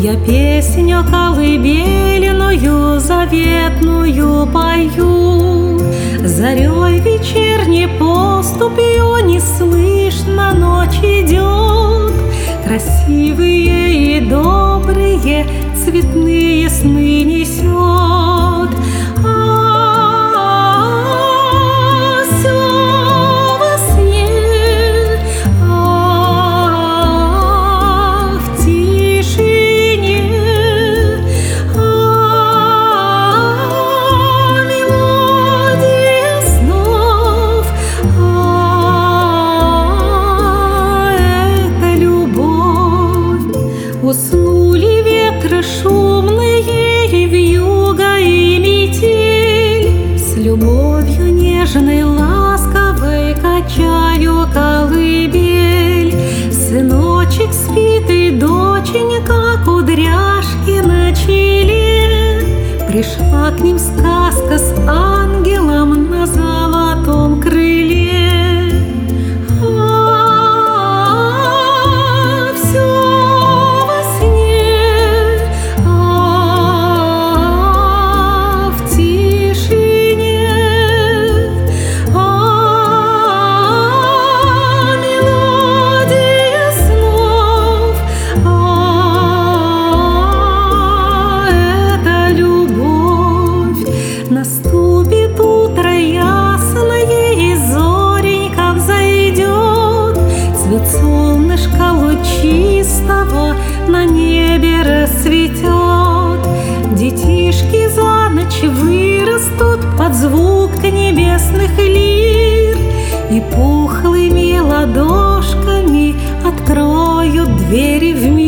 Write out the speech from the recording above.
Я песню колыбельную заветную пою, зарей вечерней поступью неслышно ночь идет. Красивые и добрые цветные сны несет. Уснули ветры шумные и вьюга и метель, с любовью нежной, ласковой качаю колыбель. Сыночек спит и доченька кудряшки на челе. Пришла к ним сказка с ангелом на золотом крыле. Наступит утро ясное, и зоренька взойдет, цвет солнышка лучистого на небе расцветет. Детишки за ночь вырастут под звук небесных лир и пухлыми ладошками откроют двери в мир.